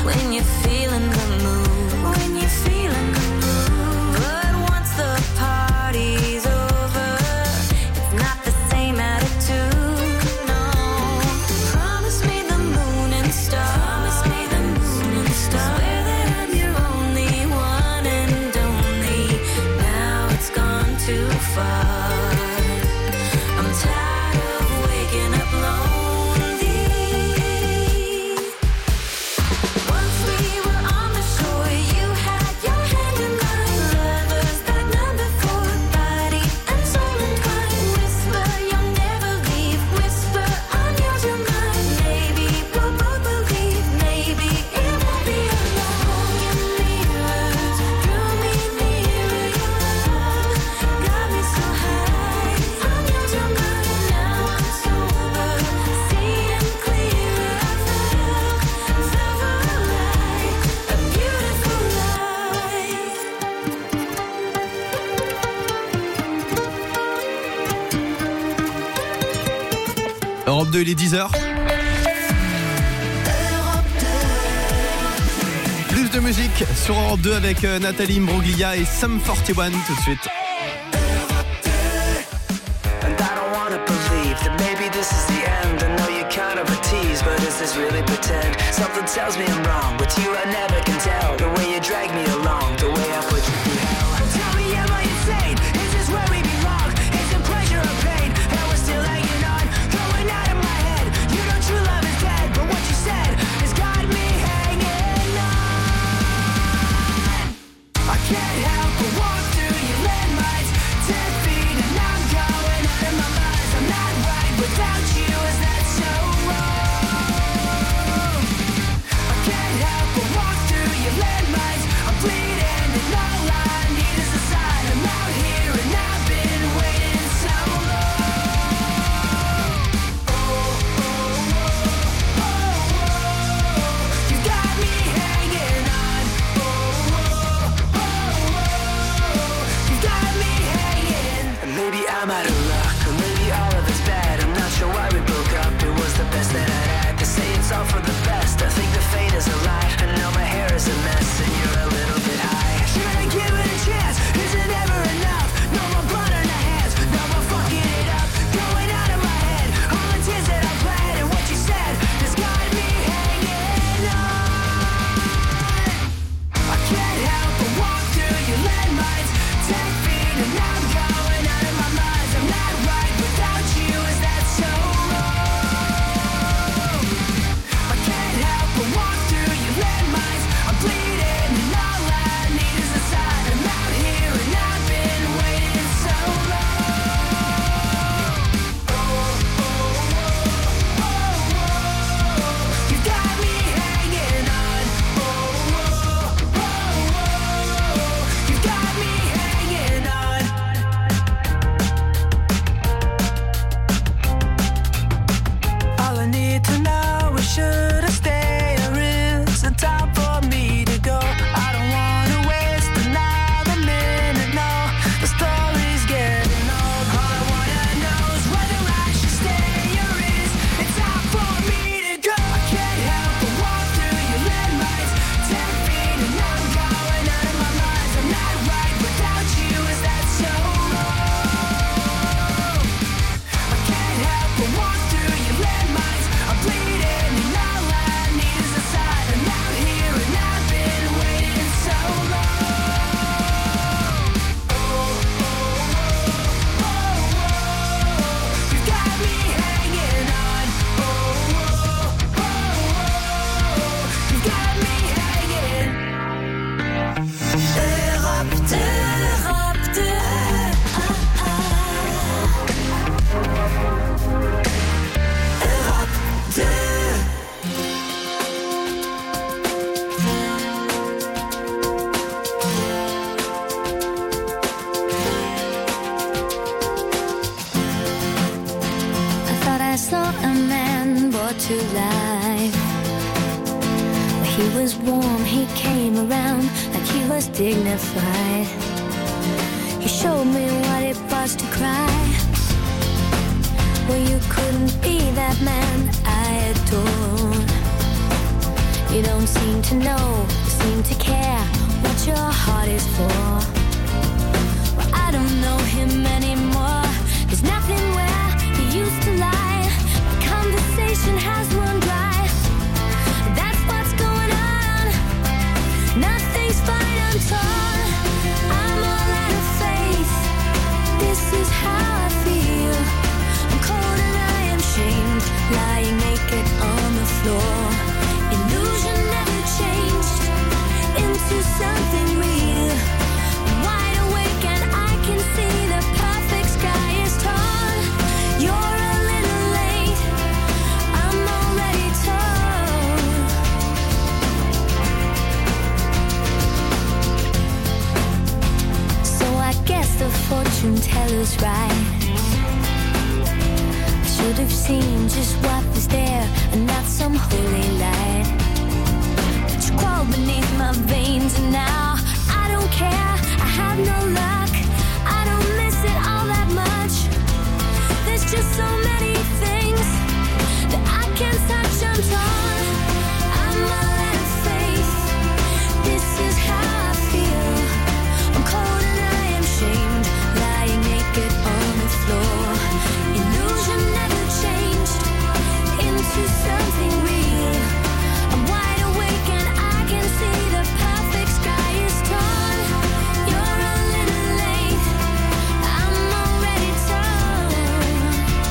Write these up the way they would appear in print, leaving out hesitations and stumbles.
when you're feeling the mood, when you're feeling the mood. But once the party's over, it's not the same attitude, no. Promise me the moon and stars, promise me the moon and stars. Swear that I'm your only one and only. Now it's gone too far. I'm tired of waking up lonely. Once we were on the shore, you had your hand in mine. Lovers that number 4, body and soul entwined. Whisper you'll never leave, whisper I'm yours, you're mine. Maybe we'll both believe, maybe it won't be alone. Your mirrors drew me nearer, your love got me so high. I'm yours, you're mine. Now I'm sober, seeing clearer. I felt silver light, a beautiful light. Europe 2, il est 10h. Plus de musique sur Europe 2 avec Nathalie Imbruglia et Sum 41 tout de suite. And I don't wanna believe that maybe this is the end. I know you're kind of a tease, but is this really pretend? Something tells me I'm wrong. With you I never can tell. The way you drag me along, the way I put you through hell. Tell me, am I insane? Is this where we belong? Is it pleasure or pain? And we're still hanging on, going out of my head. You know true love is dead, but what you said has got me hanging on. I can't help but walk through your landmines. 10 feet and I'm going out of my mind. I'm not right without you, is that so wrong? I can't help but walk through your landmines. I'm bleeding and all I need is a sign. I'm out here and I've been waiting so long. Oh, oh, oh, oh, oh. You got me hanging on. Oh, oh, oh, oh. You got me hanging. And maybe I'm out of luck, or maybe all of it's bad. I'm not sure why we broke up. It was the best that I'd had. They say it's all for the best. I think the fate is a lie. And now my hair is a mess, and you're a little bit high. Should I give it a chance? Is it ever enough? No more blood on the hands, no more fucking it up. Going out of my head, all the tears that I bled, and what you said has got me hanging on. I can't help but walk through your landmines. 10 feet and I'm going out of my mind. I'm not right without you, is that so wrong? I can't help but walk through your landmines. I'm bleeding and all I need is a sign. I'm out here and I've been waiting so long. Oh, oh, oh, oh, oh. You got me hanging on. Oh, oh, oh, oh. You got me hanging on. All I need to know is should I stay or is it time for me to go? I don't wanna waste another minute, no. The story's getting old. All I wanna know is whether I should stay or is it time for me to go? I can't help but walk through your landmines. 10 feet and I'm going out of my mind. I'm not right without you, is that so wrong? I can't help but walk through your landmines. I'm bleeding and all I need is a sign. I'm out here and I've been waiting so long. Oh, oh, oh, oh, oh. You got me hanging on. Oh, oh, oh, oh. You got me hanging. Europe 2, Europe 2. Europe 2. I thought I saw a man brought to life. He was warm, he came around like he was dignified. He showed me what it was to cry. Well, you couldn't be that man I adored. You don't seem to know, seem to care what your heart is for. Well, I don't know him anymore. There's nothing where he used to lie. My conversation has run dry. That's what's going on. Nothing's fine, I'm torn. I'm all out of faith. This is how I feel. I'm cold and I am shamed, lying naked on the floor. Illusion never changed into something real. I'm wide awake and I can see the perfect sky is torn. You're a little late, I'm already torn. So I guess the fortune teller's right. Should have seen just what was there and not some holy light. But you crawled beneath my veins and now I don't care, I have no luck. I don't miss it all that much. There's just so many things that I can't touch, I'm torn. I'm all out of faith. This is how I feel. I'm cold and I am shamed, lying naked on the floor. Illusion never changed into something real. I'm wide awake and I can see the perfect sky is torn. You're a little late, I'm already torn.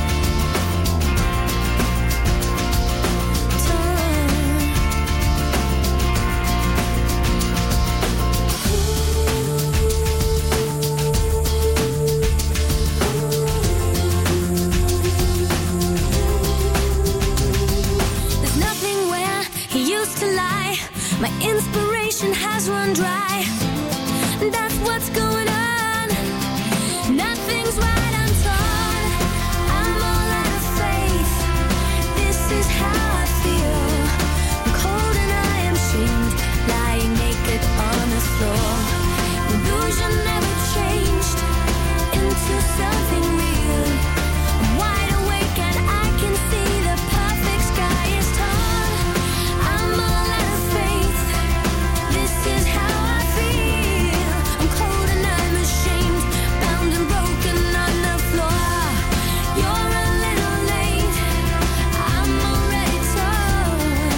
There's nothing where he used to lie. My inspiration has run dry. That's what's going on. Nothing's right, I'm torn. I'm all out of faith. This is how I feel. I'm cold and I am shamed, lying naked on the floor. Illusion never changed into something real. I'm wide awake and I can see the perfect sky is torn. I'm all out of faith. This is how I feel. I'm cold and I'm ashamed, bound and broken on the floor. You're a little late, I'm already torn.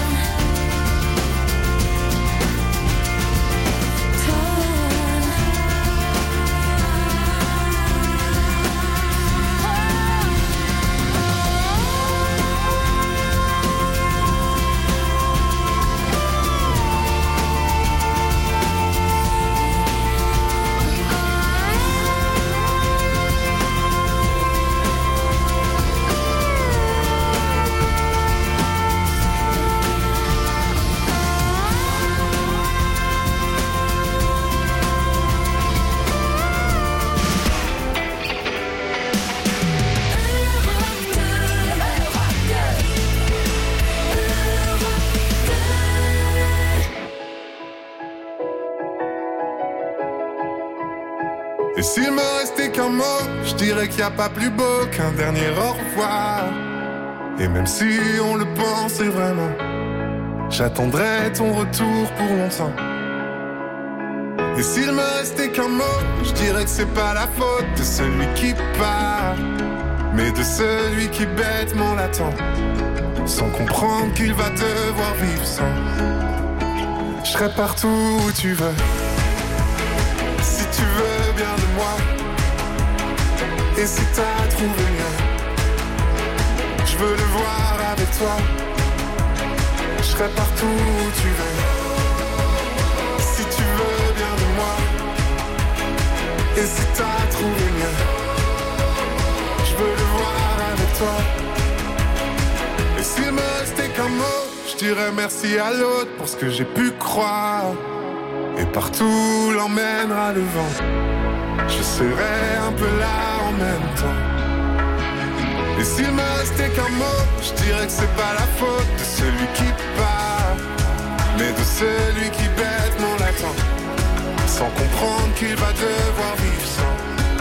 Et s'il me restait qu'un mot, je dirais qu'il n'y a pas plus beau qu'un dernier au revoir. Et même si on le pensait vraiment, j'attendrai ton retour pour longtemps. Et s'il me restait qu'un mot, je dirais que c'est pas la faute de celui qui part, mais de celui qui bêtement l'attend, sans comprendre qu'il va devoir vivre sans. Je serai partout où tu veux, si tu veux bien de moi. Et si t'as trouvé mieux, je veux le voir avec toi. Je serai partout où tu veux, si tu veux bien de moi. Et si t'as trouvé mieux, je veux le voir avec toi. Et s'il me restait qu'un mot, je dirais merci à l'autre pour ce que j'ai pu croire. Et partout l'emmènera le vent, je serai un peu là en même temps. Et s'il me restait qu'un mot, je dirais que c'est pas la faute de celui qui part, mais de celui qui bêtement l'attend, sans comprendre qu'il va devoir vivre sans.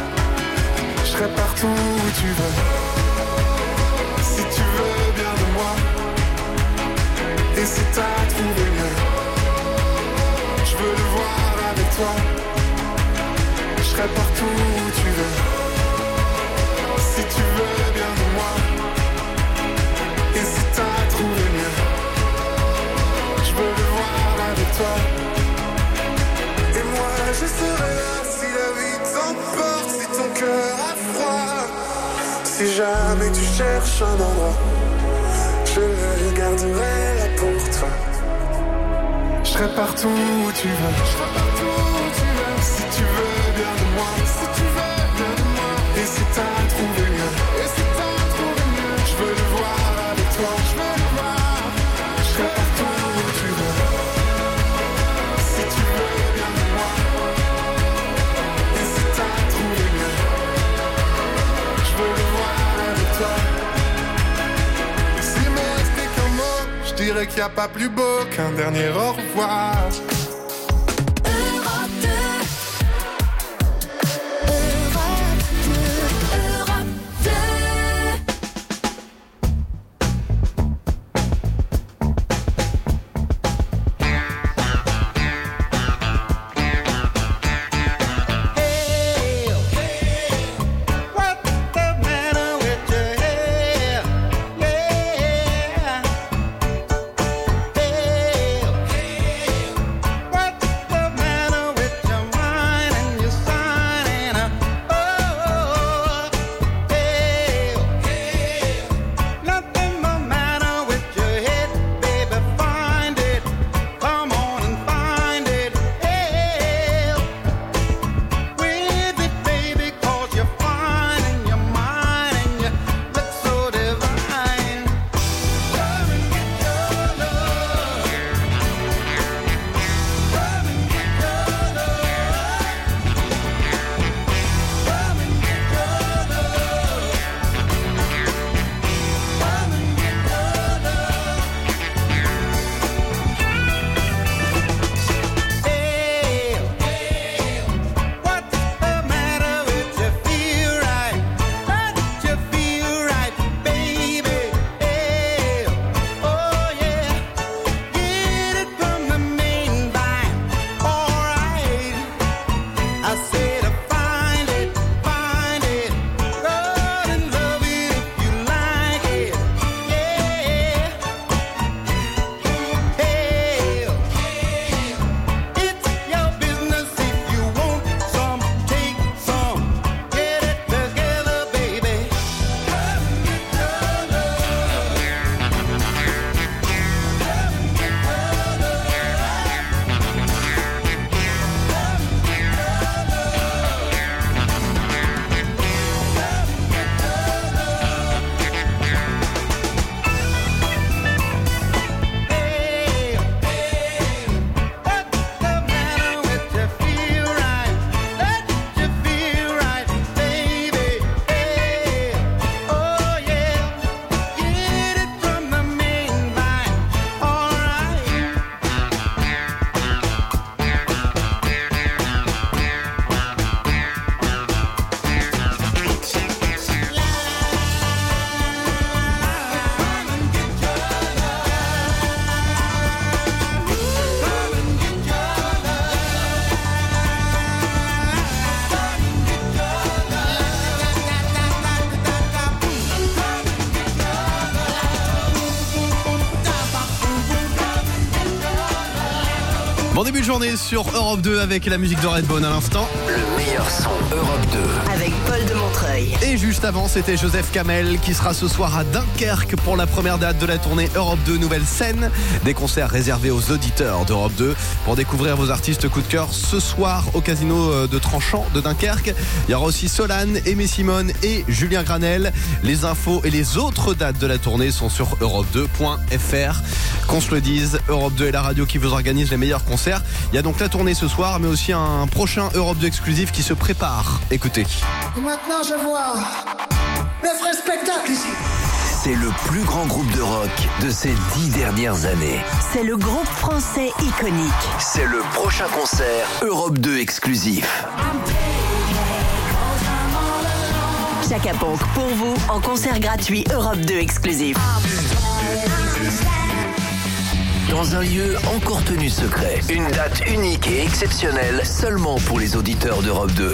Je serai partout où tu veux, si tu veux bien de moi. Et si t'as trouvé mieux, je veux le voir avec toi. Je serai partout où tu veux, si tu veux bien de moi. Et si t'as trouvé mieux, je veux le voir avec toi. Et moi je serai là si la vie t'emporte, si ton cœur a froid. Si jamais tu cherches un endroit, je le garderai là pour toi. Je serai partout où tu veux, je serai partout où tu veux. Si tu veux bien de moi, si tu veux bien de moi. Et si t'as trouvé mieux, et si t'as trouvé mieux, je veux le voir avec toi, je veux le voir. Je serai partout où tu veux, si tu veux bien de moi. Et si t'as trouvé mieux, je veux le voir avec toi. Et s'il me restait qu'un mot, je dirais qu'il n'y a pas plus beau qu'un dernier au revoir. Europe 2. Europe 2. What's the matter with your hair? Yeah. What's the matter with your mind and your sign and oh, nothing but matter with your head, baby. Find it, come on and find it. With it, baby, 'cause you're fine and you're mine and you look so divine. Come and get your love. Come and get your love. Come and get your love. Come and get your love. What's the matter with you? Feel right, don't you feel right, baby? Oh yeah, get it from the main line. All right, I said find it, run and love it if you like it. Yeah, it's your business if you want some, take some, get it together, baby. Come and get your love. Come and get your What's the matter with you? Feel right, don't you feel right, baby? Oh yeah, get it from the main line. All right. Come and get your love. Come and get your Bon début de journée sur Europe 2 avec la musique de Redbone à l'instant. Le meilleur son Europe 2. Avec Paul de Montreuil. Et juste avant, c'était Joseph Kamel qui sera ce soir à Dunkerque pour la première date de la tournée Europe 2 Nouvelle Scène. Des concerts réservés aux auditeurs d'Europe 2 pour découvrir vos artistes coup de cœur ce soir au casino de Tranchant de Dunkerque. Il y aura aussi Solane, Aimé Simone et Julien Granel. Les infos et les autres dates de la tournée sont sur europe2.fr. Qu'on se le dise, Europe 2 est la radio qui vous organise les meilleurs concerts. Il y a donc la tournée ce soir, mais aussi un prochain Europe 2 exclusif qui se prépare. Écoutez. Et maintenant je vois le vrai spectacle ici. C'est le plus grand groupe de rock de ces 10 dernières années. C'est le groupe français iconique. C'est le prochain concert Europe 2 exclusif. Chaka Ponk pour vous en concert gratuit Europe 2 exclusif. dans un lieu encore tenu secret. Une date unique et exceptionnelle seulement pour les auditeurs d'Europe 2.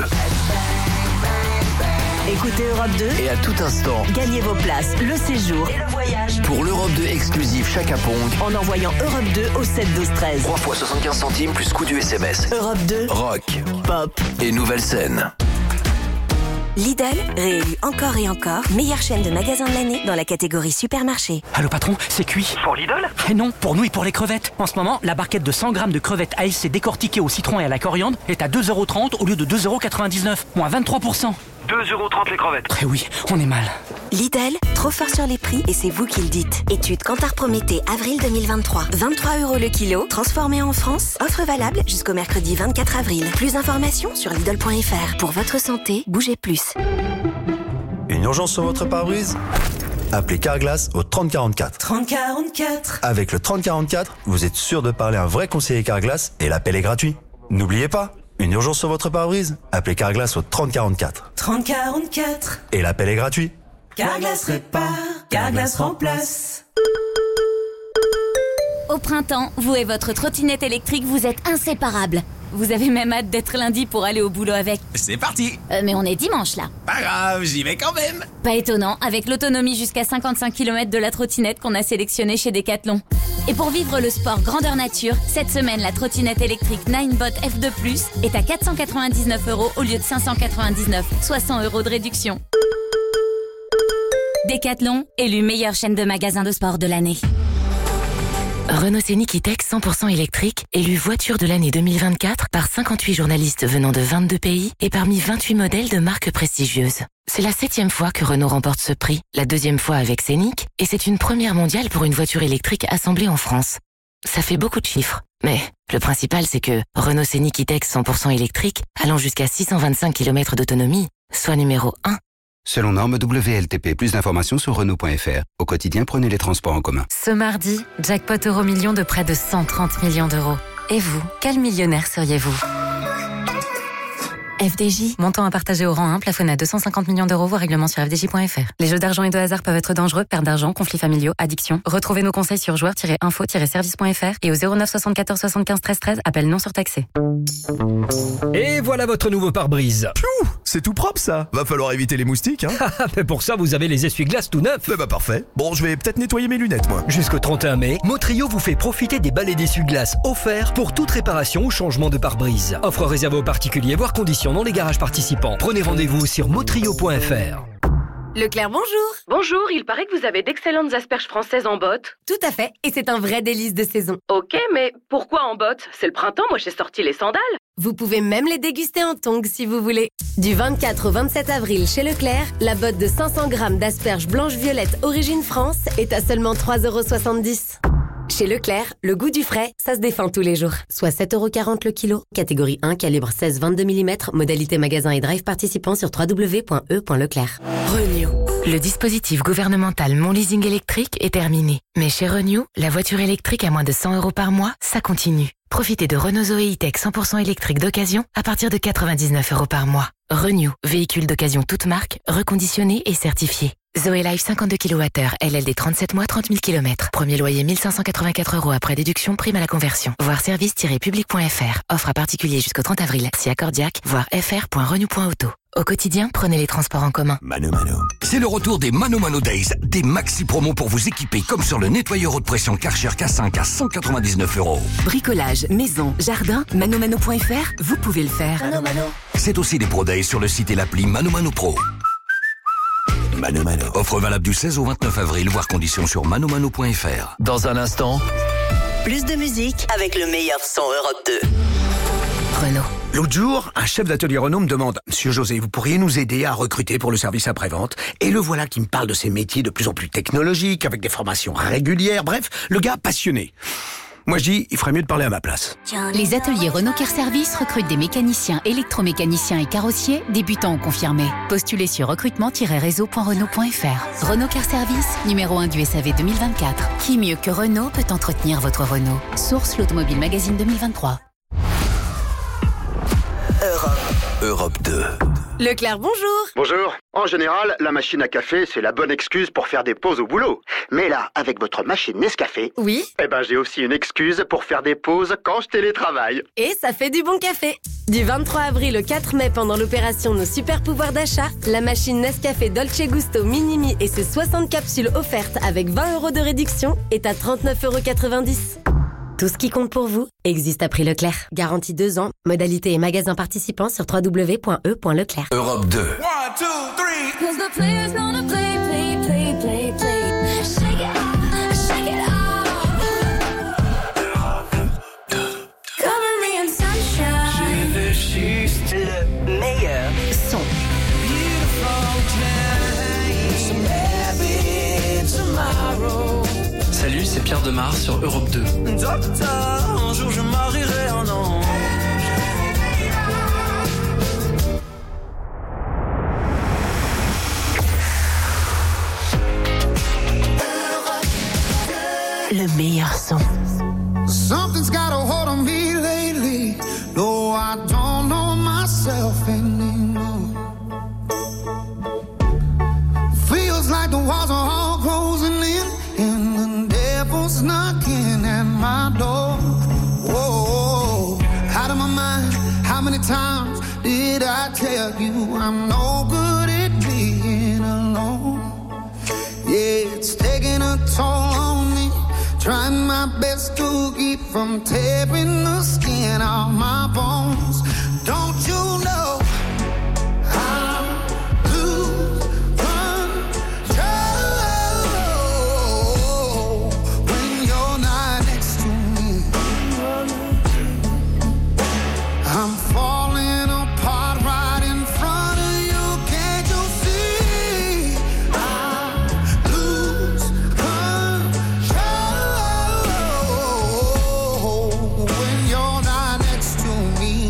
Écoutez Europe 2, Et à tout instant, gagnez vos places, le séjour et le voyage pour l'Europe 2 exclusif Chaka Pong, en envoyant Europe 2 au 7 12 13. 3 fois 75 centimes plus coût du SMS. Europe 2, Rock pop. et nouvelle scène. Lidl, réélu encore et encore, meilleure chaîne de magasins de l'année dans la catégorie supermarché. Allô patron, c'est cuit. Pour Lidl? Eh non, pour nous et pour les crevettes. En ce moment, la barquette de 100 grammes de crevettes ASC décortiquées au citron et à la coriandre est à 2,30 € au lieu de 2,99 €, moins 23%. 2,30 € les crevettes. Eh oui, on est mal. Lidl, trop fort sur les prix et c'est vous qui le dites. Étude Kantar Prométhée, avril 2023. 23 € le kilo, transformé en France. Offre valable jusqu'au mercredi 24 avril. Plus d'informations sur Lidl.fr. Pour votre santé, bougez plus. Une urgence sur votre pare-brise? Appelez Carglass au 3044. 3044. Avec le 3044, vous êtes sûr de parler à un vrai conseiller Carglass et l'appel est gratuit. N'oubliez pas, une urgence sur votre pare-brise? Appelez Carglass au 3044. 3044. Et l'appel est gratuit. Carglass répare, Carglass remplace. Au printemps, vous et votre trottinette électrique, vous êtes inséparables. Vous avez même hâte d'être lundi pour aller au boulot avec. C'est parti. Mais on est dimanche là. Pas grave, j'y vais quand même. Pas étonnant, avec l'autonomie jusqu'à 55 km de la trottinette qu'on a sélectionnée chez Decathlon. Et pour vivre le sport grandeur nature, cette semaine, la trottinette électrique Ninebot F2+, est à 499 € au lieu de 599, soit 100 € de réduction. Decathlon, élu meilleure chaîne de magasins de sport de l'année. Renault Scénic E-Tech 100% électrique, élu voiture de l'année 2024 par 58 journalistes venant de 22 pays et parmi 28 modèles de marques prestigieuses. C'est la 7e fois que Renault remporte ce prix, la 2e fois avec Scénic, et c'est une première mondiale pour une voiture électrique assemblée en France. Ça fait beaucoup de chiffres, mais le principal c'est que Renault Scénic E-Tech 100% électrique, allant jusqu'à 625 km d'autonomie, soit numéro 1. Selon norme WLTP, plus d'informations sur Renault.fr. Au quotidien, prenez les transports en commun. Ce mardi, jackpot euro-million de près de 130 millions d'euros. Et vous, quel millionnaire seriez-vous ? FDJ, montant à partager au rang 1, plafonné à 250 millions d'euros, voire règlement sur FDJ.fr. Les jeux d'argent et de hasard peuvent être dangereux, perte d'argent, conflits familiaux, addiction. Retrouvez nos conseils sur joueurs-info-service.fr et au 09 74 75 13 13, appel non surtaxé. Et voilà votre nouveau pare-brise. Piou, c'est tout propre ça. Va falloir éviter les moustiques, hein. Mais pour ça, vous avez les essuie-glaces tout neufs. Bah parfait. Bon, je vais peut-être nettoyer mes lunettes, moi. Jusqu'au 31 mai, Motrio vous fait profiter des balais d'essuie-glaces offerts pour toute réparation ou changement de pare-brise. Offre réservée aux particuliers, voire conditions dans les garages participants. Prenez rendez-vous sur motrio.fr. Leclerc, bonjour. Bonjour, il paraît que vous avez d'excellentes asperges françaises en botte. Tout à fait, et c'est un vrai délice de saison. Ok, mais pourquoi en botte? C'est le printemps, moi j'ai sorti les sandales. Vous pouvez même les déguster en tongs si vous voulez. Du 24 au 27 avril chez Leclerc, la botte de 500 grammes d'asperges blanches-violettes origine France est à seulement 3,70 €. Chez Leclerc, le goût du frais, ça se défend tous les jours. Soit 7,40 € le kilo. Catégorie 1, calibre 16-22 mm. Modalité magasin et drive participant sur www.e.leclerc. Renew. Le dispositif gouvernemental Mon Leasing électrique est terminé. Mais chez Renew, la voiture électrique à moins de 100 € par mois, ça continue. Profitez de Renault Zoé E-Tech 100% électrique d'occasion à partir de 99 € par mois. Renew, véhicule d'occasion toute marque, reconditionné et certifié. Zoé Life 52 kWh, LLD 37 mois, 30 000 km. Premier loyer 1584 € après déduction, prime à la conversion. Voir service-public.fr. Offre à particulier jusqu'au 30 avril. Si accordiaque, voir fr.renew.auto. Au quotidien, prenez les transports en commun. Mano Mano. C'est le retour des Mano Mano Days, des maxi promos pour vous équiper comme sur le nettoyeur haute pression Karcher K5 à 199 €. Bricolage, maison, jardin, manomano.fr, vous pouvez le faire. C'est aussi des Pro Days sur le site et l'appli Mano Mano Pro. Mano Mano. Offre valable du 16 au 29 avril, voire conditions sur manomano.fr. Dans un instant, Plus de musique avec le meilleur son Europe 2. Renault. L'autre jour, un chef d'atelier Renault me demande « Monsieur José, vous pourriez nous aider à recruter pour le service après-vente ?» Et le voilà qui me parle de ces métiers de plus en plus technologiques, avec des formations régulières, bref, le gars passionné. Moi je dis, il ferait mieux de parler à ma place. Les ateliers Renault Car Service recrutent des mécaniciens, électromécaniciens et carrossiers, débutants ou confirmés. Postulez sur recrutement-réseau.renault.fr. Renault Car Service, numéro 1 du SAV 2024. Qui mieux que Renault peut entretenir votre Renault? Source l'Automobile Magazine 2023. Europe 2. Leclerc, bonjour. Bonjour. En général, la machine à café, c'est la bonne excuse pour faire des pauses au boulot. Mais là, avec votre machine Nescafé... Oui. Eh ben, j'ai aussi une excuse pour faire des pauses quand je télétravaille. Et ça fait du bon café. Du 23 avril au 4 mai, pendant l'opération Nos super pouvoirs d'achat, la machine Nescafé Dolce Gusto Minimi et ses 60 capsules offertes avec 20 € de réduction est à 39,90 €. Tout ce qui compte pour vous existe à prix Leclerc. Garantie 2 ans. Modalité et magasins participants sur www.e.leclerc. Europe 2. 1, 2, 3. Cause the players gonna play, play, play, play, play. Shake it off, shake it off. Cover me in sunshine. J'ai le juste le meilleur son. Beautiful day, some happy tomorrow. Salut, c'est Pierre Demar sur Europe 2. Docteur, un jour je marierai un ange. Le meilleur son. Something's got a hold on me lately. No, I don't know myself anymore. Feels like the walls are all closing in, and the devil's knocking at my door. Whoa, out of my mind. How many times did I tell you I'm no good at being alone? Yeah, it's taking a toll on me. Trying my best to keep from tearing the skin off my bones. Don't you know I lose control when you're not next to me? I'm falling apart right in front of you. Can't you see? I lose when you're not next to me.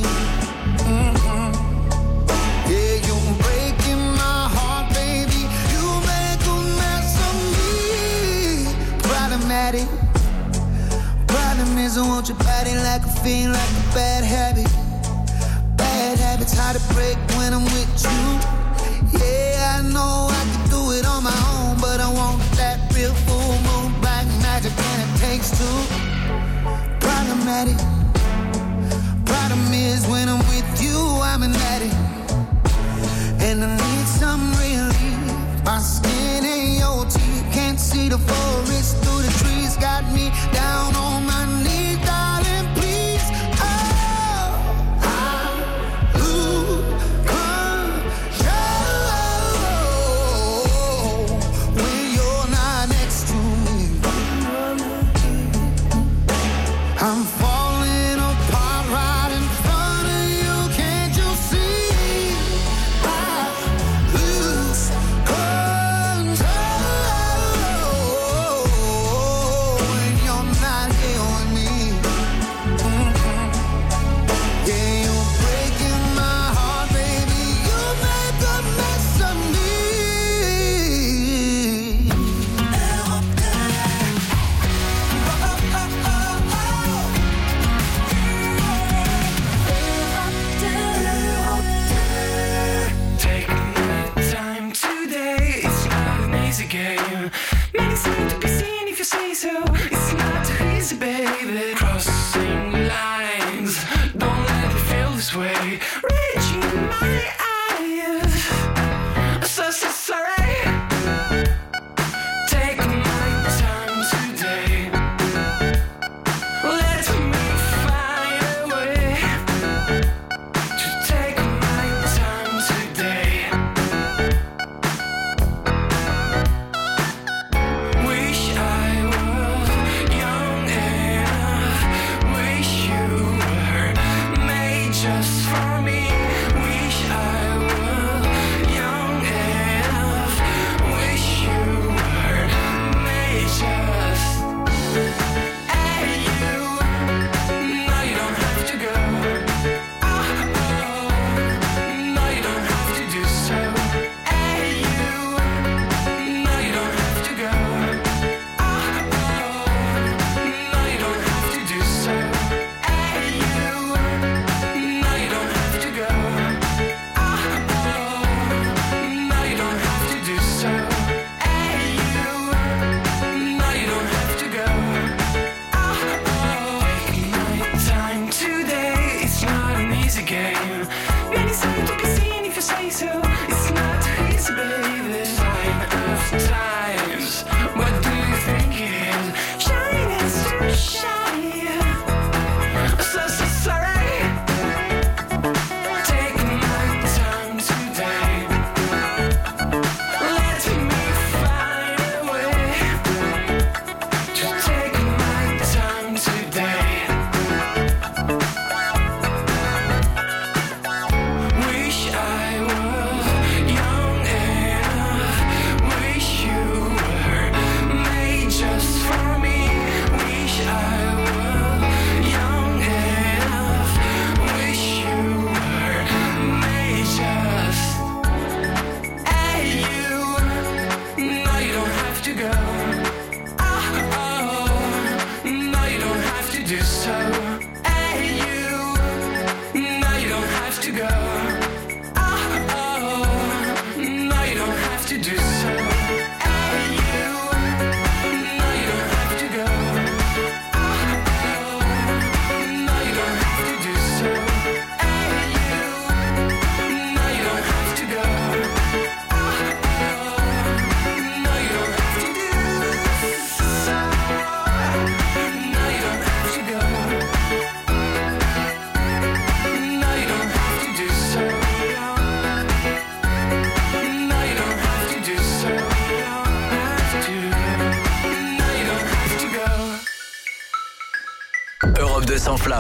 Yeah, you're breaking my heart, baby. You make a mess of me. Problematic. Problem is, I want your body like a fiend, like a bad habit. Bad habits hard to break when I'm with you. Yeah, I know I can do it on my own, but I want that real full moon black magic, and it takes two. Problematic. Problem is when I'm with you, I'm an addict, and I need some relief. My skin and your teeth can't see the forest through the trees. Got me down on my knees, darling, please. Oh, I lose control when you're not next to me. I'm falling apart right in front of you. Can't you see? I lose control when you're not here with me. Yeah, you're breaking my heart, baby. You make a mess of me. Take my time today. It's not an easy game. Many seem to be seen if you say so. It's not too easy, baby. Crossing lines. Don't let me feel this way. Reaching my eyes. So sorry. Take my time today. Let me find a way to take my time today. Wish I was young enough. Wish you were made just for me.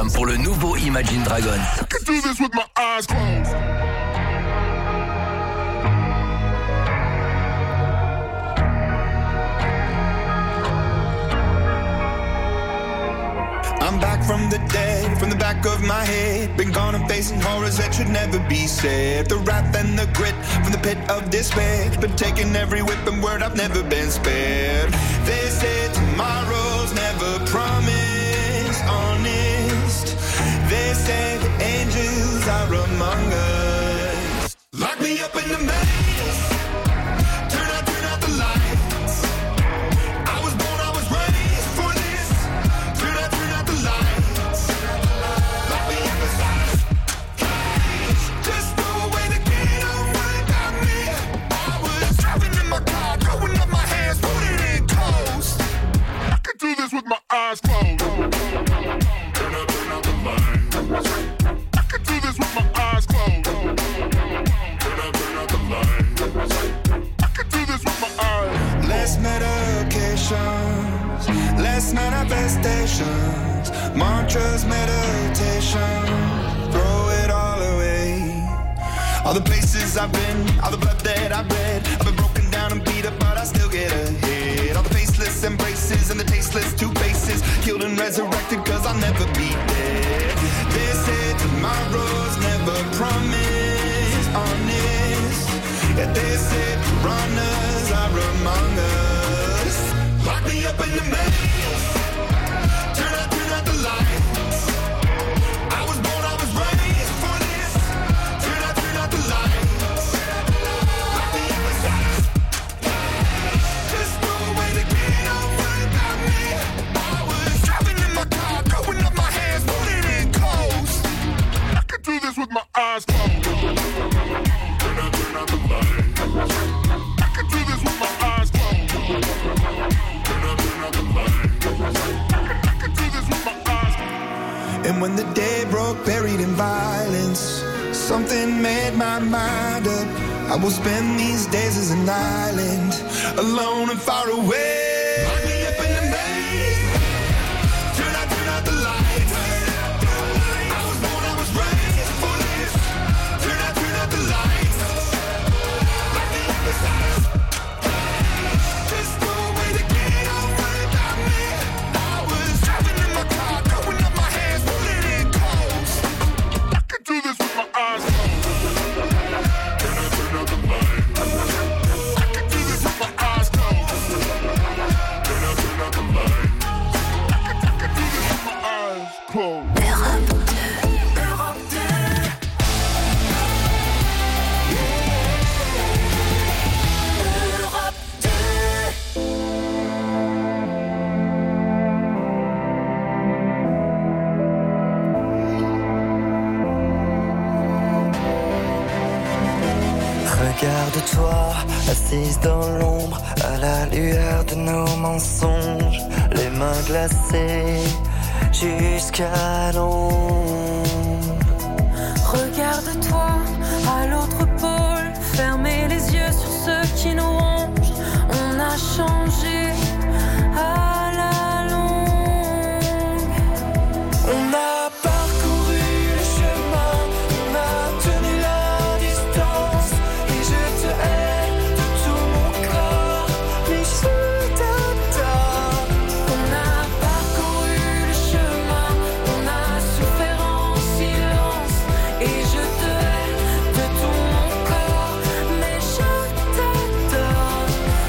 programme pour le nouveau Imagine Dragons. I could do this with my eyes closed. I'm back from the dead, from the back of my head. Been gone and facing horrors that should never be said. The wrath and the grit from the pit of despair. Been taking every whip and word, I've never been spared. They say tomorrow's never promised, honest. They say the angels are among us. Lock me up in the maze. Turn out the lights. I was born, I was raised for this. Turn out the lights. Lock me up inside a cage. Just throw away the key, don't worry about me. I was driving in my car, throwing up my hands, putting it in coast. I could do this with my eyes closed. Turn out the lights. I could do this with my eyes closed. Turn out the lights. I could do this with my eyes. Less medications, less manifestations, mantras, meditation, throw it all away. All the places I've been, all the blood that I've bled, I've been broken down and beat up, but I still get ahead. All the faceless embraces and the tasteless two faces, killed and resurrected, cause I'll never be dead. They say tomorrow's never promised, honest. Yeah, they say piranhas are among us. Lock me up in the maze. Turn out the lights. I was born, I was raised for this. Turn out the lights. Lock me up inside. Just throw away the key, don't worry about me. I was driving in my car, throwing up my hands, putting in coast. I could do this with my eyes closed. Turn out the lights. I could do this with my eyes closed. Turn out the lights. I could do this with my eyes closed. And when the day broke, buried in violence, something made my mind up. I will spend these days as an island, alone and far away. Lock me up in the maze. Turn out the lights. I was born, I was raised for this. Turn out the lights. Lock me up inside. Just throw away the key, don't worry about me. I was driving in my car, throwing up my hands, pulling in coast. I could do this with my eyes closed. Turn out the lights. I could do this with my eyes closed. Turn out the lights. I could do this with my eyes closed. Regarde-toi, assise dans l'ombre, à la lueur de nos mensonges, les mains glacées jusqu'à l'ombre. Regarde-toi à l'autre pôle, fermez les yeux sur ceux qui nous rongent. On a changé à la longue. On a parcouru le chemin, on a tenu la distance, et je te hais de tout mon corps, mais je t'adore. On a parcouru le chemin, on a souffert en silence, et je te hais de tout mon corps, mais je t'adore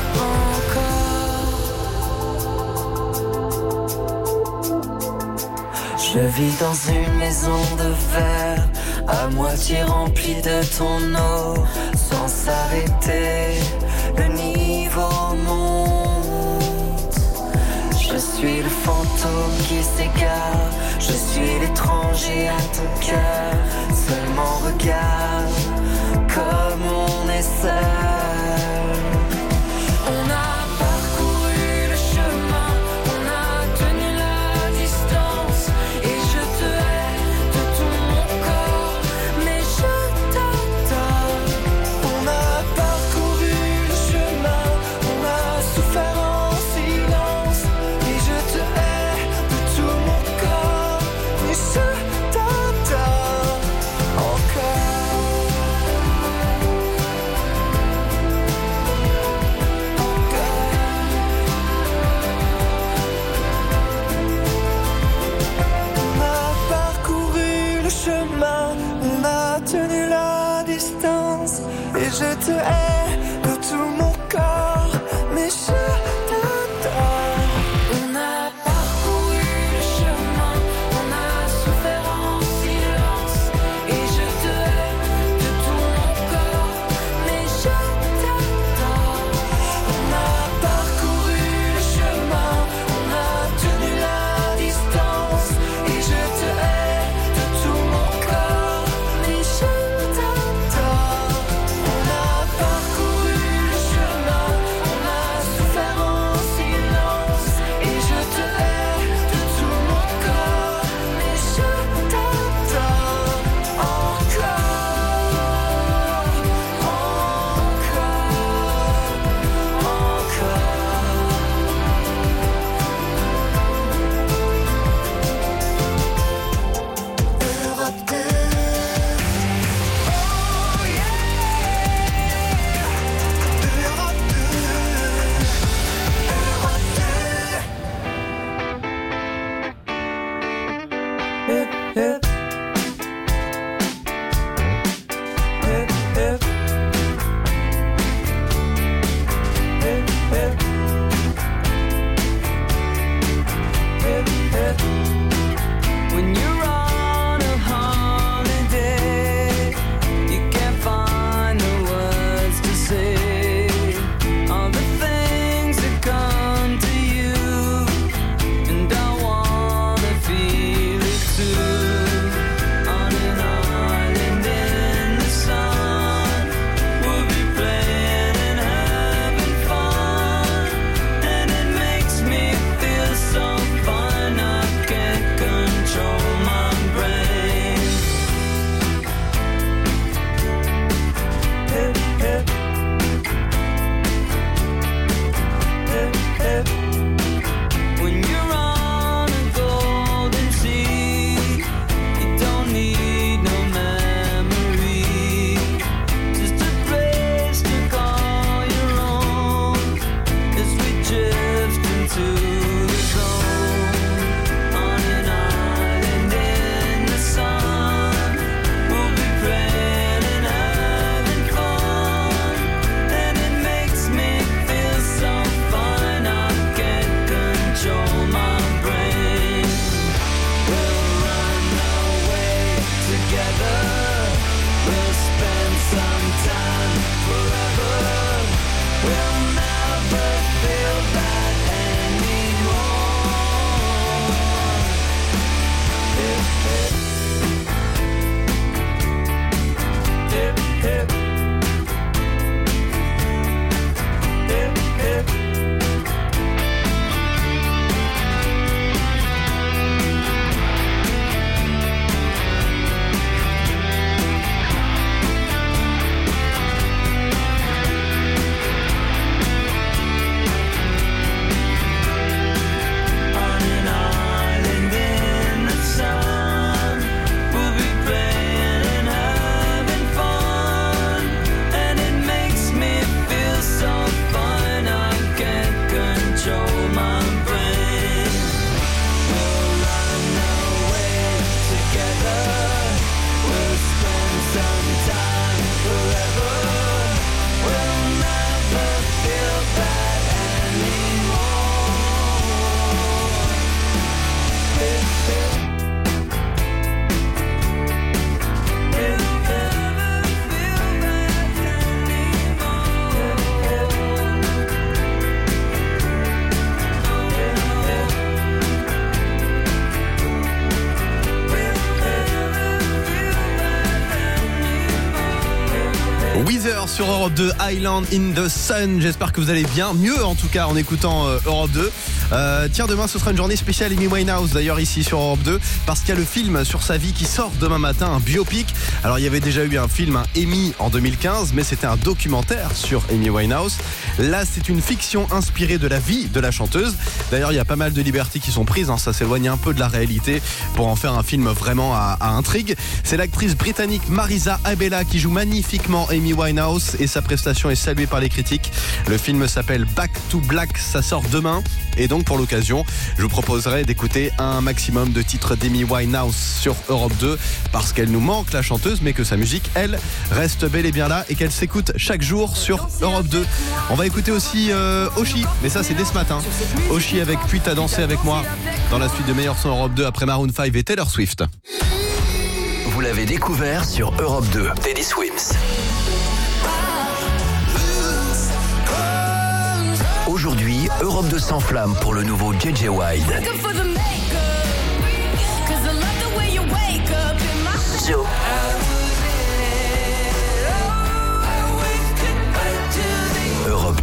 encore. Je vis dans une maison de verre, à moitié remplie de ton eau, sans s'arrêter, le niveau monte. Je suis le fantôme qui s'égare, je suis l'étranger à ton cœur. Seulement regarde comme on est seul. On a parcouru le chemin, on a tenu la distance, et je te hais de tout mon corps, mais je t'adore. On a parcouru le chemin, on a souffert en silence, et je te hais de tout mon corps, mais je chemin, on a tenu la distance. Et je te hais de tout mon corps, mais je t'adore. On a parcouru le chemin, on a souffert en silence. Et je te hais de tout mon corps, mais je t'adore. On a parcouru le chemin, on a tenu la distance. Et je te hais de tout mon corps, mais je t'adore. On a parcouru le chemin, on a souffert en silence. Et je te hais de tout mon corps, mais je t'adore encore, Europe 2. Oh yeah, Europe 2, Europe 2. Hip, hip. Hip, hip. Hip, hip. Hip, hip. When you're on a holiday, you can't find the words to say all the things that come to you, and I wanna feel it too. On an island in the sun, we'll be playing and having fun, and it makes me feel so fine I can't control my brain. Hip, hip. Hip, hip. When you're on a golden sea, you don't need no memory, just a place to call your own as we drift into the zone. On an island in the sun, we'll be playing and having fun, and it makes me feel so fine I can't control my brain. We'll run away together, we'll spend some time forever, we'll never feel that anymore. Hip, hip. Hip, hip. Hip, hip. On an island in the sun, we'll be playing and having fun, and it makes me feel so fine I can't control my brain. We'll run away together, we'll spend some time forever, we'll never feel that anymore. Hip, hip. Hip, hip. Never feel that anymore. Weezer sur Europe 2, Island in the Sun. J'espère que vous allez bien, mieux en tout cas en écoutant Europe 2. Tiens, demain ce sera une journée spéciale Amy Winehouse d'ailleurs ici sur Europe 2, parce qu'il y a le film sur sa vie qui sort demain matin, un biopic. Alors il y avait déjà eu un film, Amy, en 2015, mais c'était un documentaire sur Amy Winehouse. Là c'est une fiction inspirée de la vie de la chanteuse. D'ailleurs il y a pas mal de libertés qui sont prises, ça s'éloigne un peu de la réalité pour en faire un film vraiment à intrigue. C'est l'actrice britannique Marisa Abela qui joue magnifiquement Amy Winehouse et sa prestation est saluée par les critiques. Le film s'appelle Back to Black, ça sort demain. Et donc pour l'occasion, je vous proposerai d'écouter un maximum de titres d'Amy Winehouse sur Europe 2 parce qu'elle nous manque la chanteuse, mais que sa musique, elle, reste bel et bien là et qu'elle s'écoute chaque jour sur Europe 2. On va écouter aussi Oshi, mais ça c'est dès ce matin. Oshi avec Puis t'as dansé avec moi dans la suite de Meilleurs Sons Europe 2 après Maroon 5 et Taylor Swift. Vous l'avez découvert sur Europe 2. Teddy Swims. Aujourd'hui, Europe 2 s'enflamme pour le nouveau JJ Wild. Joe. Europe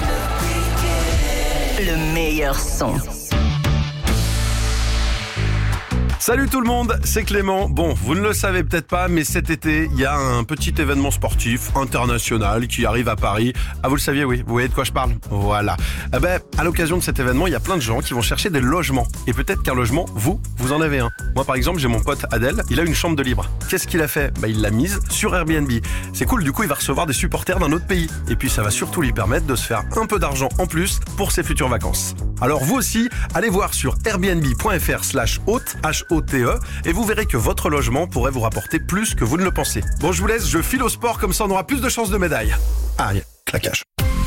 2. Le meilleur son. Salut tout le monde, c'est Clément. Bon, vous ne le savez peut-être pas, mais cet été, il y a un petit événement sportif international qui arrive à Paris. Ah, vous le saviez, oui, vous voyez de quoi je parle? Voilà. Eh ben, à l'occasion de cet événement, il y a plein de gens qui vont chercher des logements. Et peut-être qu'un logement, vous en avez un. Moi, par exemple, j'ai mon pote Adèle, il a une chambre de libre. Qu'est-ce qu'il a fait? Il l'a mise sur Airbnb. C'est cool, du coup, il va recevoir des supporters d'un autre pays. Et puis, ça va surtout lui permettre de se faire un peu d'argent en plus pour ses futures vacances. Alors, vous aussi, allez voir sur airbnb.fr/hôte, H-O-T-E, et vous verrez que votre logement pourrait vous rapporter plus que vous ne le pensez. Bon, je vous laisse, je file au sport, comme ça on aura plus de chances de médaille. Aïe, claquage.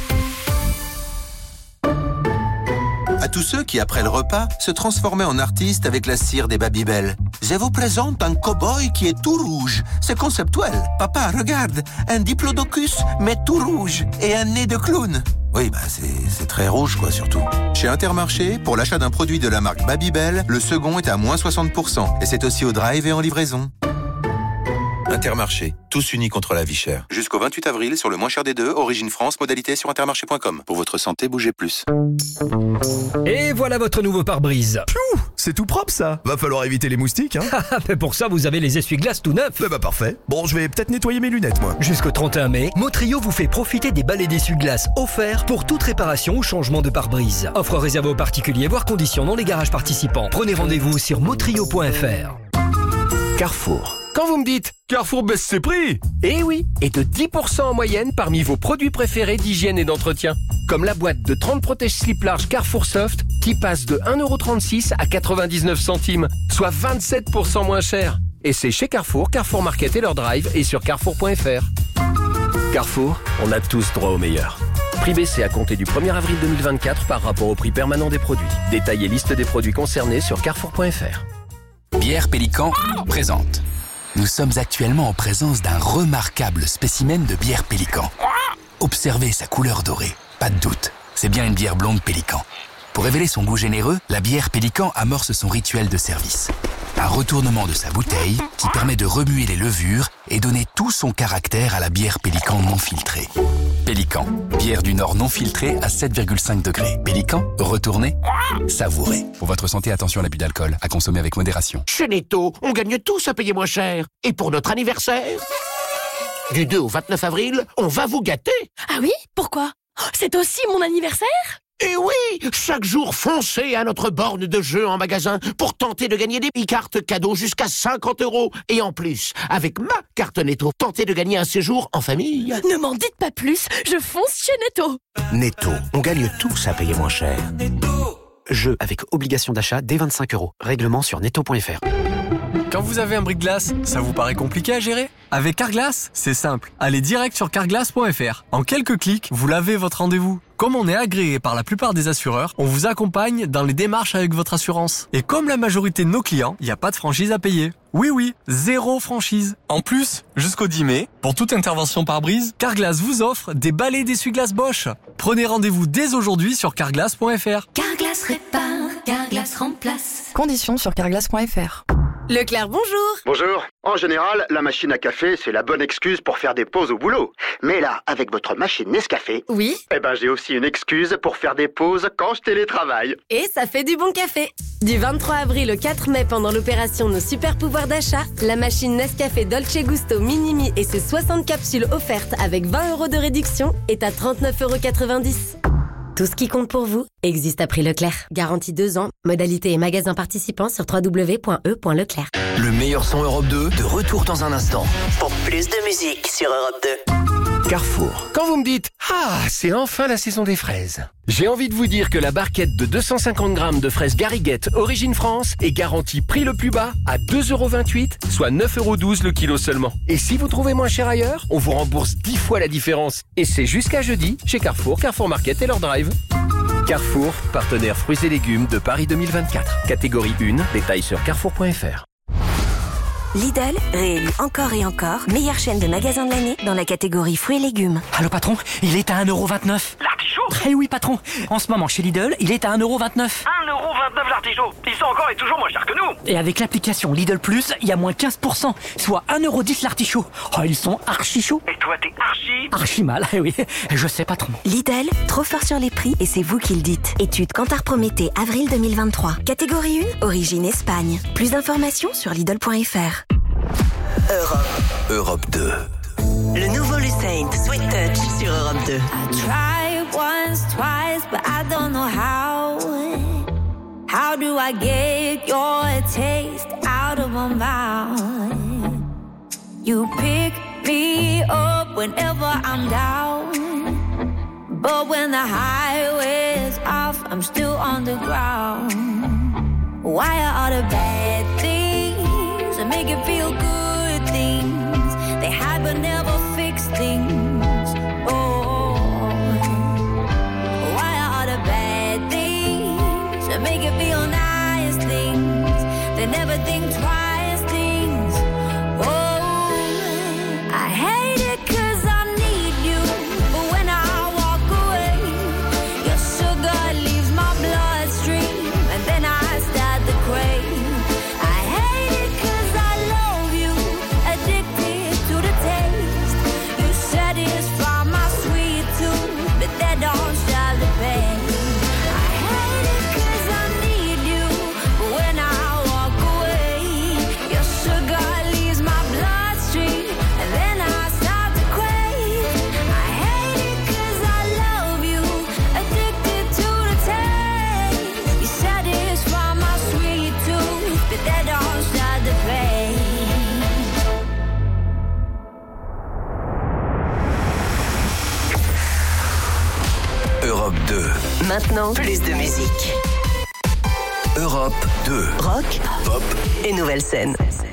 À tous ceux qui, après le repas, se transformaient en artistes avec la cire des Babybel. Je vous présente un cow-boy qui est tout rouge. C'est conceptuel. Papa, regarde, un diplodocus, mais tout rouge, et un nez de clown. Oui, c'est très rouge, quoi, surtout. Chez Intermarché, pour l'achat d'un produit de la marque Babybel, le second est à moins 60%. Et c'est aussi au drive et en livraison. Intermarché, tous unis contre la vie chère. Jusqu'au 28 avril, sur le moins cher des deux, Origine France, modalité sur intermarché.com. Pour votre santé, bougez plus. Et voilà votre nouveau pare-brise. Piou, c'est tout propre ça. Va falloir éviter les moustiques, hein. Mais pour ça, vous avez les essuie-glaces tout neufs. Bah parfait. Bon, je vais peut-être nettoyer mes lunettes, moi. Jusqu'au 31 mai, Motrio vous fait profiter des balais d'essuie-glaces offerts pour toute réparation ou changement de pare-brise. Offre réservée aux particuliers, voire conditions dans les garages participants. Prenez rendez-vous sur motrio.fr. Carrefour. Quand vous me dites Carrefour baisse ses prix, eh oui, et de 10% en moyenne parmi vos produits préférés d'hygiène et d'entretien. Comme la boîte de 30 protège-slip large Carrefour Soft qui passe de 1,36€ à 99 centimes, soit 27% moins cher. Et c'est chez Carrefour, Carrefour Market et leur drive et sur carrefour.fr. Carrefour, on a tous droit au meilleur. Prix baissé à compter du 1er avril 2024 par rapport au prix permanent des produits. Détail et liste des produits concernés sur carrefour.fr. Bière Pélican présente. Nous sommes actuellement en présence d'un remarquable spécimen de bière Pélican. Observez sa couleur dorée, pas de doute, c'est bien une bière blonde Pélican. Pour révéler son goût généreux, la bière Pélican amorce son rituel de service. Un retournement de sa bouteille qui permet de remuer les levures et donner tout son caractère à la bière Pélican non filtrée. Pélican, bière du Nord non filtrée à 7,5 degrés. Pélican, retournez, savourez. Pour votre santé, attention à l'abus d'alcool, à consommer avec modération. Chez Netto, on gagne tous à payer moins cher. Et pour notre anniversaire, du 2 au 29 avril, on va vous gâter. Ah oui? Pourquoi? C'est aussi mon anniversaire? Et oui, chaque jour, foncez à notre borne de jeu en magasin pour tenter de gagner des e-cartes cadeaux jusqu'à 50 €. Et en plus, avec ma carte Netto, tentez de gagner un séjour en famille. Ne m'en dites pas plus, je fonce chez Netto. Netto, on gagne tous à payer moins cher. Jeu avec obligation d'achat dès 25 €. Règlement sur netto.fr. Quand vous avez un bris-de-glace, ça vous paraît compliqué à gérer? Avec Carglass, c'est simple. Allez direct sur carglass.fr. En quelques clics, vous lavez votre rendez-vous. Comme on est agréé par la plupart des assureurs, on vous accompagne dans les démarches avec votre assurance. Et comme la majorité de nos clients, il n'y a pas de franchise à payer. Oui, 0 franchise. En plus, jusqu'au 10 mai, pour toute intervention par brise, Carglass vous offre des balais d'essuie-glace Bosch. Prenez rendez-vous dès aujourd'hui sur carglass.fr. Carglass répare, Carglass remplace. Conditions sur carglass.fr. Leclerc, bonjour. Bonjour. En général, la machine à café, c'est la bonne excuse pour faire des pauses au boulot. Mais là, avec votre machine Nescafé, oui, j'ai aussi une excuse pour faire des pauses quand je télétravaille. Et ça fait du bon café. Du 23 avril au 4 mai, pendant l'opération Nos Super Pouvoirs d'achat, la machine Nescafé Dolce Gusto Minimi et ses 60 capsules offertes avec 20 € de réduction est à 39,90 €. Tout ce qui compte pour vous existe à prix Leclerc. Garantie 2 ans. Modalité et magasins participants sur www.e.leclerc. Le meilleur son Europe 2, de retour dans un instant. Pour plus de musique sur Europe 2. Carrefour. Quand vous me dites « Ah, c'est enfin la saison des fraises », j'ai envie de vous dire que la barquette de 250 grammes de fraises Garriguette Origine France est garantie prix le plus bas à 2,28 €, soit 9,12 € le kilo seulement. Et si vous trouvez moins cher ailleurs, on vous rembourse 10 fois la différence. Et c'est jusqu'à jeudi chez Carrefour, Carrefour Market et leur drive. Carrefour, partenaire fruits et légumes de Paris 2024. Catégorie 1, détails sur carrefour.fr. Lidl, réélu encore et encore, meilleure chaîne de magasins de l'année dans la catégorie fruits et légumes. Allô patron, il est à 1,29 €. L'artichaut ? Eh oui patron, en ce moment chez Lidl, il est à 1,29 €. 1,29 € l'artichaut. Ils sont encore et toujours moins chers que nous. Et avec l'application Lidl Plus, il y a moins 15%, soit 1,10 € l'artichaut. Oh, ils sont archi chauds. Et toi, t'es archi mal, eh oui, je sais patron. Lidl, trop fort sur les prix et c'est vous qui le dites. Étude Kantar Prométhée, avril 2023. Catégorie 1, origine Espagne. Plus d'informations sur Lidl.fr. Europe 2. Le nouveau Lucent, Sweet Touch sur Europe 2. I tried once, twice, but I don't know how. How do I get your taste out of my mouth? You pick me up whenever I'm down, but when the highway's off, I'm still on the ground. Why are all the bad things that make it feel good things? They hide but never fix things. Oh, why are all the bad things that make it feel nice things? They never think twice things. Oh, I hate it 'cause I need you, but when I walk away, your sugar leaves my bloodstream, and then I start to crave. I hate it 'cause I love you, addicted to the taste. You satisfy my sweet tooth, but that don't stop the pain. I hate it 'cause I need you, but when I walk away, your sugar leaves my bloodstream, and then I start to crave. I hate it 'cause I love you, addicted to the taste. You satisfy my sweet tooth, but that don't stop the pain. Europe 2. Maintenant, plus de musique. Europe 2. Rock, Pop et nouvelle scène.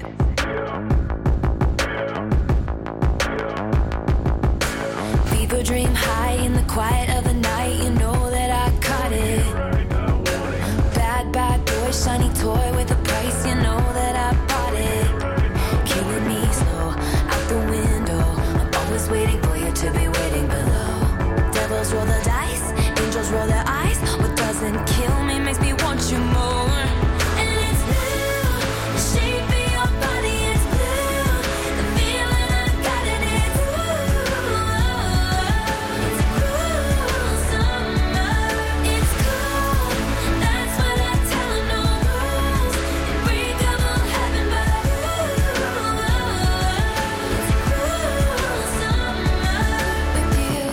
People dream high in the quiet of the night. You know that I caught it. Bad, bad boy, shiny toy with a price. You know that I bought it. Killing me slow out the window. I'm always waiting for you to be waiting below. Devils roll the dice, angels roll their eyes. What doesn't kill me makes me want you more. And it's blue, the shape of your body is blue. The feeling I got in it, it's a cruel summer. It's cool, that's what I tell 'em, no rules. Unbreakable heaven, but it's a cruel summer with you.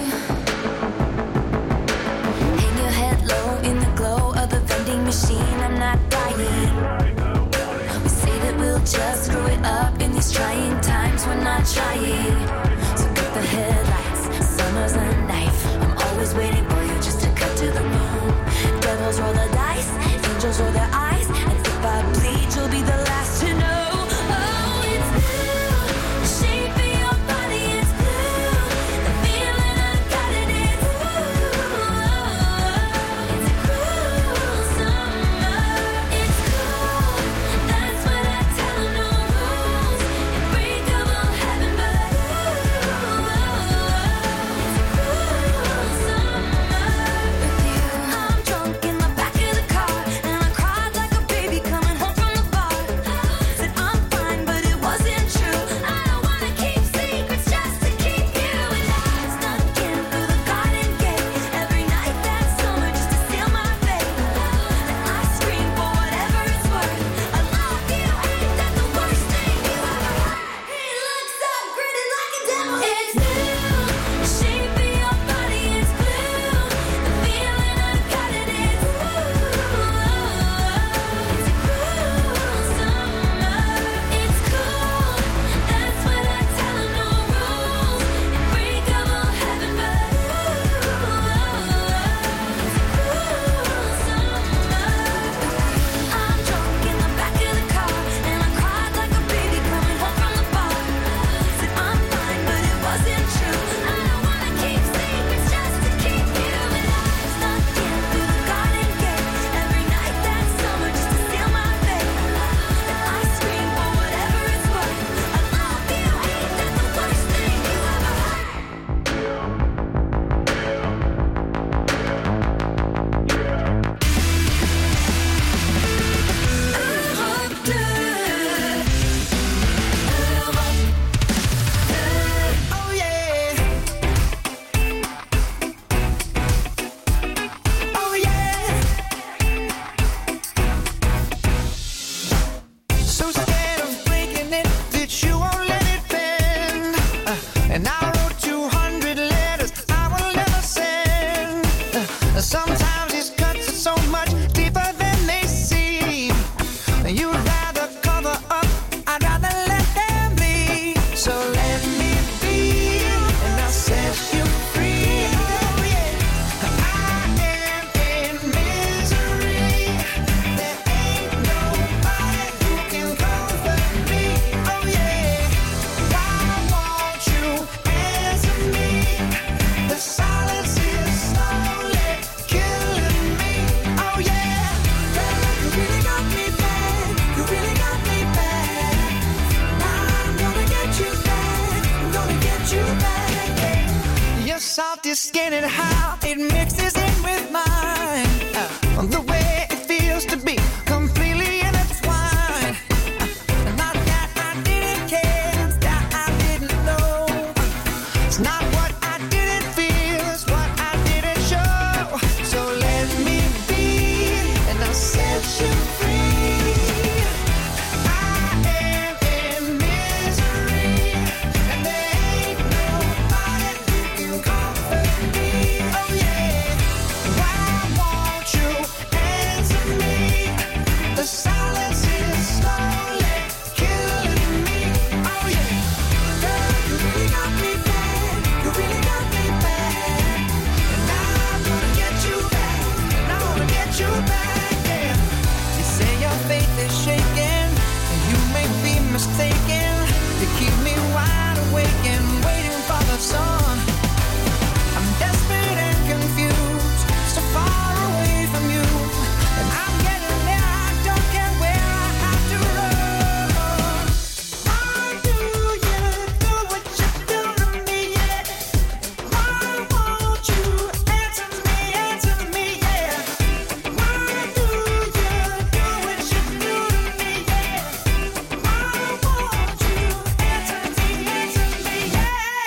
Hang your head low in the glow of the vending machine. I'm not dying. We say that we'll just screw it up in these trying times. We're not trying. So cut the headlights. Summer's a knife. I'm always waiting for you just to cut to the bone. Devils roll the dice. Angels roll their eyes. And if I bleed, you'll be the last to know. Oh, it's blue. The shape of your body is blue. The feeling I got in it, it's a cruel summer. It's cool, that's what I tell 'em, no rules. Unbreakable heaven, but your skin and how it mixes in with mine. The way it feels to be completely intertwined. Not that I didn't care, it's that I didn't know. It's not what I didn't feel, it's what I didn't show. So let me be, and I'll set you free. I am in misery, and there ain't nobody who can comfort me. Oh yeah, why won't you answer me? The silence is slowly killing me. Oh yeah, girl, you really got me bad. You really got me bad. And I'm gonna get you back. And I wanna get you back. Yeah. You say your faith is shaken, and you may be mistaken. You keep me wide awake and waiting for the sun. I'm desperate and confused, so far away from you. And I'm getting there, I don't care where I have to run. Why do you do what you do to me, yeah? Why won't you answer me, yeah? Why do you do what you do to me, yeah? Why won't you answer me, yeah?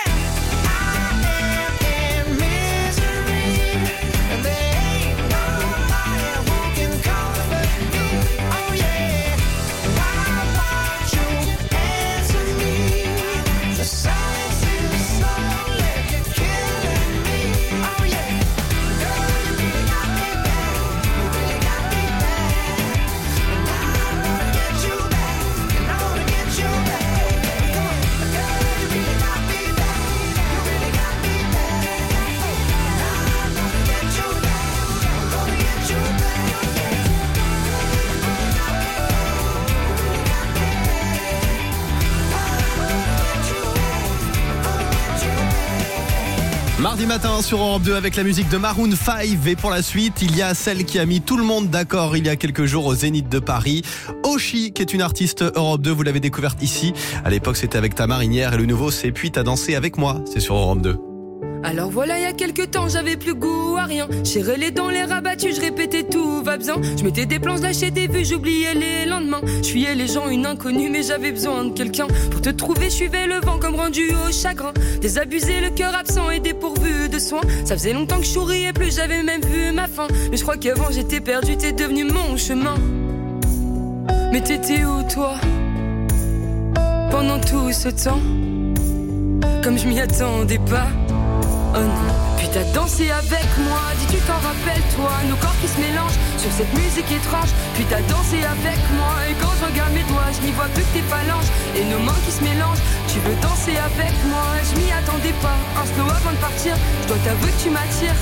I am in misery, and there ain't nobody who can comfort me. Oh yeah, why won't you answer me? The silence is slowly killing me. Oh yeah, girl, you really got me bad. You really got me bad. And I wanna get you back. And I wanna get you back. Girl, you really got me bad. You really got me bad. And I'm gonna get you back. I'm gonna get you Mardi matin sur Europe 2 avec la musique de Maroon 5 et pour la suite, il y a celle qui a mis tout le monde d'accord il y a quelques jours au Zénith de Paris. Oshi, qui est une artiste Europe 2, vous l'avez découverte ici. À l'époque, c'était avec ta marinière et le nouveau, c'est Puis t'as dansé avec moi. C'est sur Europe 2. Alors voilà, il y a quelques temps, j'avais plus goût à rien. J'irais les dents, les rabattus, je répétais tout va bien. Je mettais des plans, je lâchais des vues, j'oubliais les lendemains. Je fuyais les gens, une inconnue, mais j'avais besoin de quelqu'un. Pour te trouver, je suivais le vent comme rendu au chagrin. Désabusé, le cœur absent et dépourvu de soins. Ça faisait longtemps que je souriais plus, j'avais même vu ma fin. Mais je crois qu'avant j'étais perdu, t'es devenu mon chemin. Mais t'étais où toi? Pendant tout ce temps, comme je m'y attendais pas. Oh non. Puis t'as dansé avec moi, dis tu t'en rappelles toi, nos corps qui se mélangent sur cette musique étrange. Puis t'as dansé avec moi, et quand je regarde mes doigts, je n'y vois plus que tes phalanges et nos mains qui se mélangent. Tu veux danser avec moi, je m'y attendais pas. Un slow avant de partir, je dois t'avouer que tu m'attires.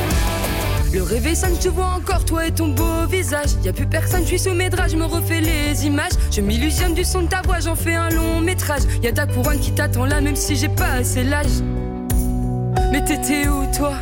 Le réveil sonne, je te vois encore, toi et ton beau visage. Y'a plus personne, je suis sous mes draps, je me refais les images. Je m'illusionne du son de ta voix, j'en fais un long métrage. Y'a ta couronne qui t'attend là, même si j'ai pas assez l'âge. Mais t'étais où toi?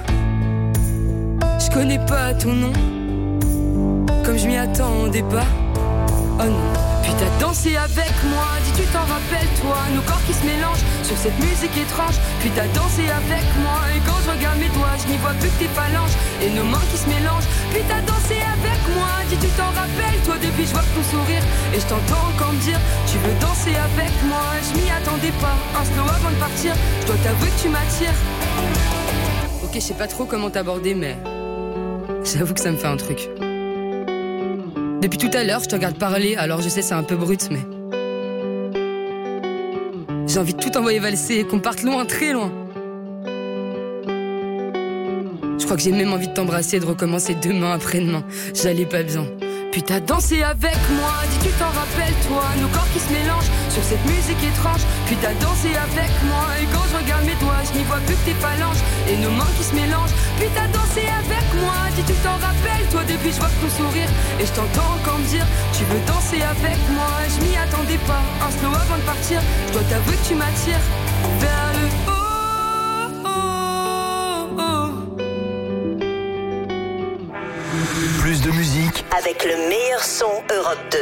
Je connais pas ton nom, comme je m'y attendais pas. Oh non. Puis t'as dansé avec moi, dis tu t'en rappelles toi, nos corps qui se mélangent sur cette musique étrange. Puis t'as dansé avec moi, et quand je regarde mes doigts, je n'y vois plus que tes phalanges et nos mains qui se mélangent. Puis t'as dansé avec moi, dis tu t'en rappelles toi, depuis je vois ton sourire et je t'entends encore me dire tu veux danser avec moi. Je m'y attendais pas, un slow avant de partir, je dois t'avouer que tu m'attires. Ok, je sais pas trop comment t'aborder, mais j'avoue que ça me fait un truc. Depuis tout à l'heure, je te regarde parler, alors je sais c'est un peu brut, mais j'ai envie de tout envoyer valser et qu'on parte loin, très loin. Je crois que j'ai même envie de t'embrasser et de recommencer demain après-demain. J'allais pas bien. Puis t'as dansé avec moi, dis tu t'en rappelles toi, nos corps qui se mélangent sur cette musique étrange. Puis t'as dansé avec moi, et quand je regarde mes doigts, je n'y vois plus que tes phalanges et nos mains qui se mélangent. Puis t'as dansé avec moi, dis tu t'en rappelles toi, depuis je vois ton sourire et je t'entends encore me dire tu veux danser avec moi. Je m'y attendais pas, un slow avant de partir, je dois t'avouer que tu m'attires vers le haut. Plus de musique avec le meilleur son Europe 2.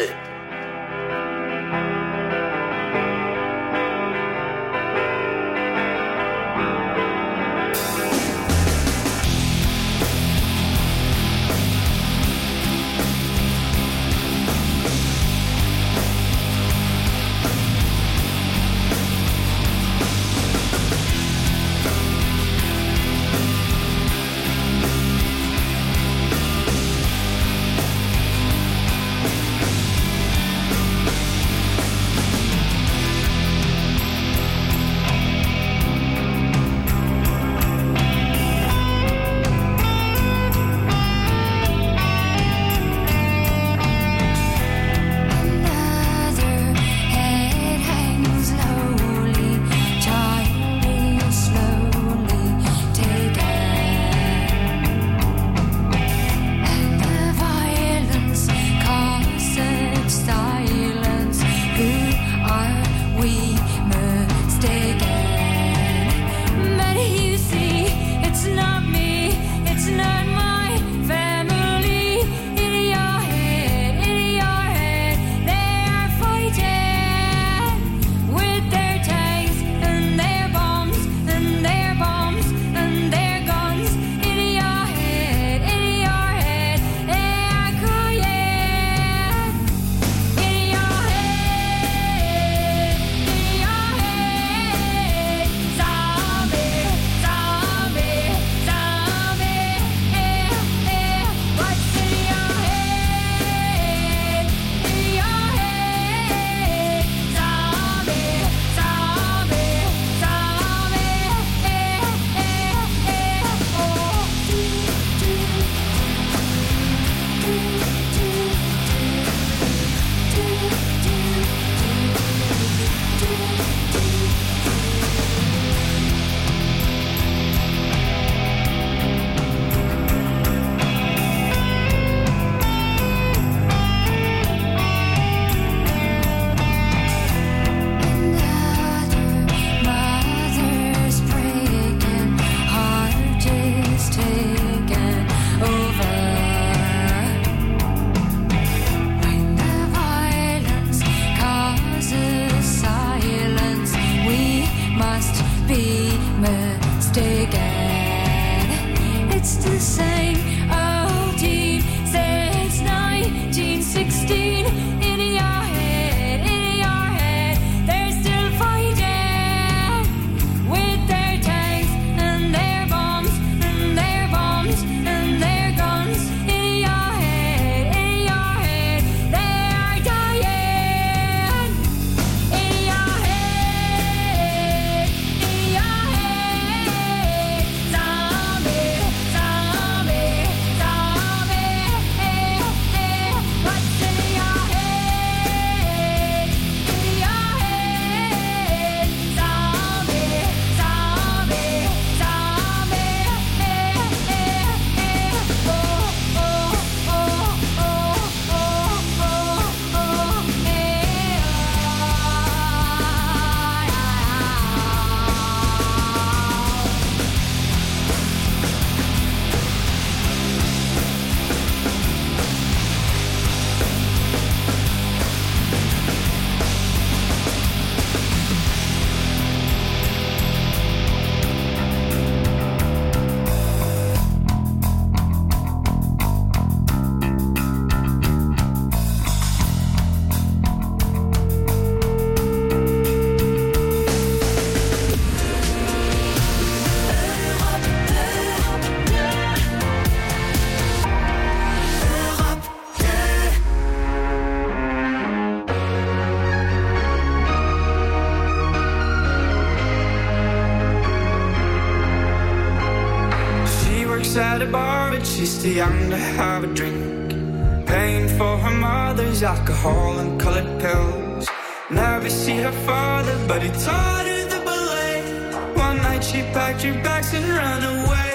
once at a bar, but she's too young to have a drink. Paying for her mother's alcohol and colored pills. Never see her father, but he taught her the ballet. One night she packed her bags and ran away.